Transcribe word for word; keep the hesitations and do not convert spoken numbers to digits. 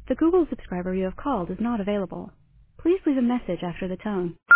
The Google subscriber you have called is not available. Please leave a message after the tone.